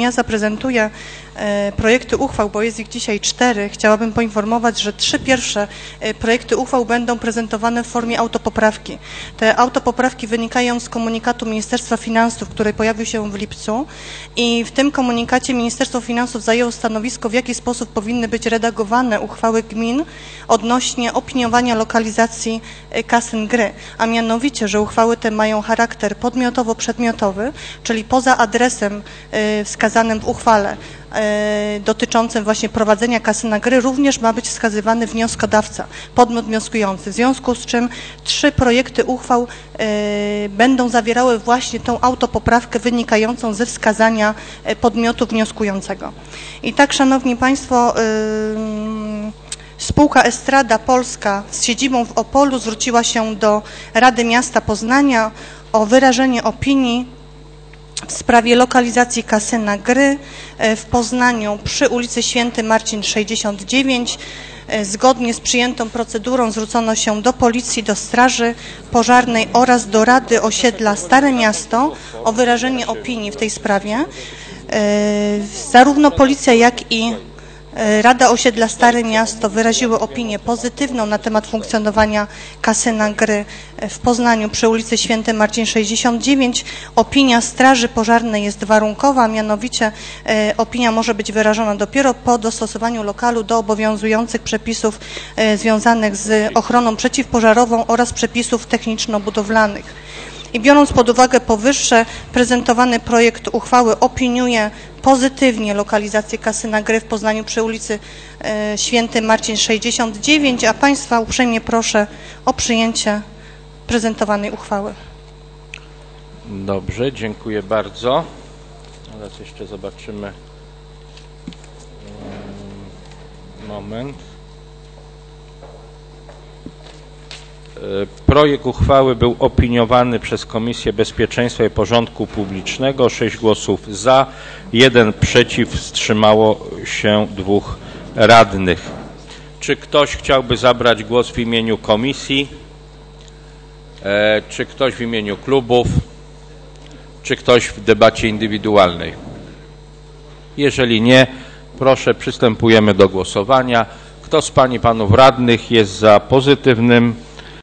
ja zaprezentuję projekty uchwał, bo jest ich dzisiaj 4, chciałabym poinformować, że 3 pierwsze projekty uchwał będą prezentowane w formie autopoprawki. Te autopoprawki wynikają z komunikatu Ministerstwa Finansów, który pojawił się w lipcu i w tym komunikacie Ministerstwo Finansów zajęło stanowisko, w jaki sposób powinny być redagowane uchwały gmin odnośnie opiniowania lokalizacji kasyn gry, a mianowicie, że uchwały te mają charakter podmiotowo-przedmiotowy, czyli poza adresem wskazanym w uchwale dotyczącym właśnie prowadzenia kasyna gry również ma być wskazywany wnioskodawca, podmiot wnioskujący. W związku z czym 3 projekty uchwał będą zawierały właśnie tą autopoprawkę wynikającą ze wskazania podmiotu wnioskującego. I tak, Szanowni Państwo, spółka Estrada Polska z siedzibą w Opolu zwróciła się do Rady Miasta Poznania o wyrażenie opinii w sprawie lokalizacji kasyna gry w Poznaniu przy ulicy Święty Marcin 69. Zgodnie z przyjętą procedurą zwrócono się do Policji, do Straży Pożarnej oraz do Rady Osiedla Stare Miasto o wyrażenie opinii w tej sprawie. Zarówno Policja, jak i Rada Osiedla Stare Miasto wyraziły opinię pozytywną na temat funkcjonowania kasyna gry w Poznaniu przy ulicy Święty Marcin 69. Opinia Straży Pożarnej jest warunkowa, mianowicie opinia może być wyrażona dopiero po dostosowaniu lokalu do obowiązujących przepisów związanych z ochroną przeciwpożarową oraz przepisów techniczno-budowlanych. I biorąc pod uwagę powyższe, prezentowany projekt uchwały opiniuje pozytywnie lokalizację kasyna gry w Poznaniu przy ulicy Święty Marcin 69, a Państwa uprzejmie proszę o przyjęcie prezentowanej uchwały. Dobrze, dziękuję bardzo. Teraz jeszcze zobaczymy. Moment. Projekt uchwały był opiniowany przez Komisję Bezpieczeństwa i Porządku Publicznego. 6 głosów za, 1 przeciw, wstrzymało się 2 radnych. Czy ktoś chciałby zabrać głos w imieniu komisji? Czy ktoś w imieniu klubów? Czy ktoś w debacie indywidualnej? Jeżeli nie, proszę, przystępujemy do głosowania. Kto z pań i panów radnych jest za pozytywnym